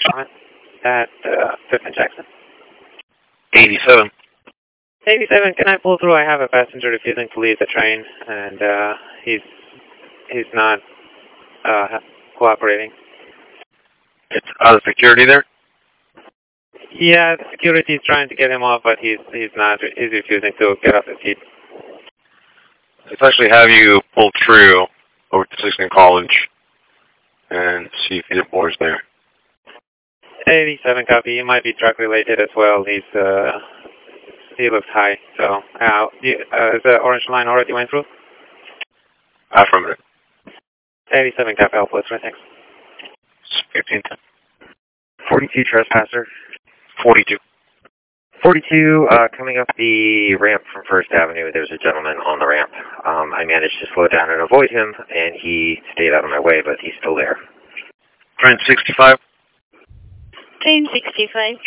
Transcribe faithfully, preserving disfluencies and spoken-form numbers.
comment at uh, fifth and Jackson. eighty-seven. eighty-seven, can I pull through? I have a passenger refusing to leave the train, and uh, he's he's not uh, cooperating. It's out of security there? Yeah, the security is trying to get him off, but he's he's not. He's refusing to get off the seat. Let's actually have you pull through over to Sixteen College and see if either board's there. eighty-seven copy. He might be drug related as well. He's uh, he looks high. So, uh, you, uh, is the orange line already went through? Affirmative. eighty-seven copy. Help us, right? Thanks. fifteen ten. forty-two trespasser. forty-two. forty-two, uh, coming up the ramp from First Avenue, there's a gentleman on the ramp. Um, I managed to slow down and avoid him, and he stayed out of my way, but he's still there. Train sixty-five. Train sixty-five.